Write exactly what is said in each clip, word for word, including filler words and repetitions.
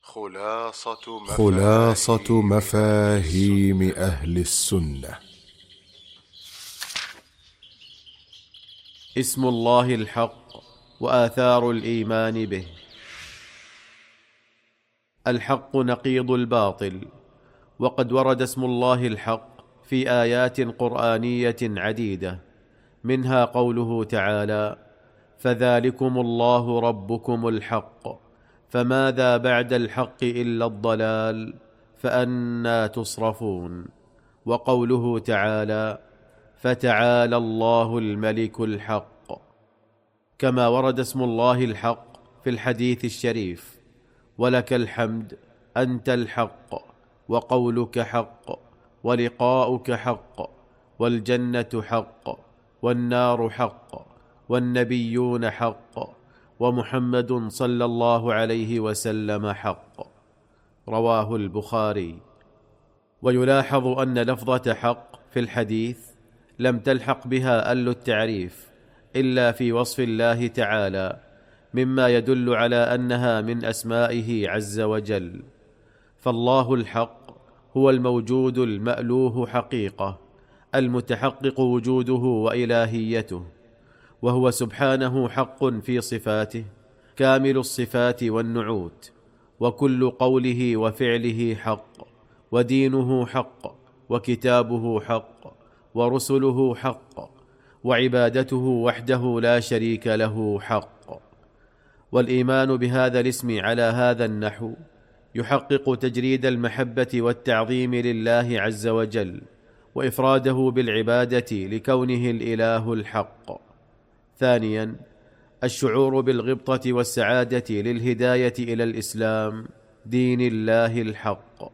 خلاصة خلاصة مفاهيم أهل السنة. اسم الله الحق وآثار الإيمان به. الحق نقيض الباطل، وقد ورد اسم الله الحق في آيات قرآنية عديدة، منها قوله تعالى: فذلكم الله ربكم الحق فماذا بعد الحق إلا الضلال فأنى تصرفون. وقوله تعالى: فتعالى الله الملك الحق. كما ورد اسم الله الحق في الحديث الشريف: ولك الحمد أنت الحق، وقولك حق، ولقاؤك حق، والجنة حق، والنار حق، والنبيون حق، ومحمد صلى الله عليه وسلم حق. رواه البخاري. ويلاحظ أن لفظة حق في الحديث لم تلحق بها أل التعريف إلا في وصف الله تعالى، مما يدل على أنها من أسمائه عز وجل. فالله الحق هو الموجود المألوه حقيقة، المتحقق وجوده وإلهيته، وهو سبحانه حق في صفاته، كامل الصفات والنعوت، وكل قوله وفعله حق، ودينه حق، وكتابه حق، ورسله حق، وعبادته وحده لا شريك له حق. والإيمان بهذا الاسم على هذا النحو يحقق تجريد المحبة والتعظيم لله عز وجل، وإفراده بالعبادة لكونه الإله الحق. ثانيا، الشعور بالغبطة والسعادة للهداية إلى الإسلام دين الله الحق.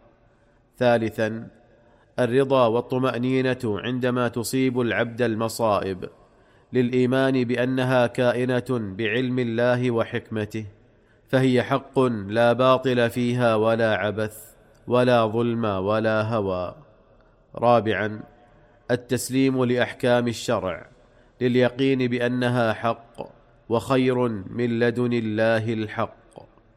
ثالثا، الرضا والطمأنينة عندما تصيب العبد المصائب، للإيمان بأنها كائنة بعلم الله وحكمته، فهي حق لا باطل فيها ولا عبث ولا ظلم ولا هوى. رابعا، التسليم لأحكام الشرع، لليقين بأنها حق وخير من لدن الله الحق.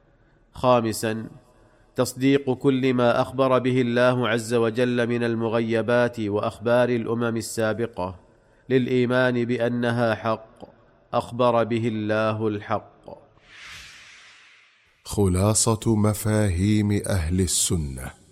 خامسا، تصديق كل ما أخبر به الله عز وجل من المغيبات وأخبار الأمم السابقة، للإيمان بأنها حق أخبر به الله الحق. خلاصة مفاهيم أهل السنة.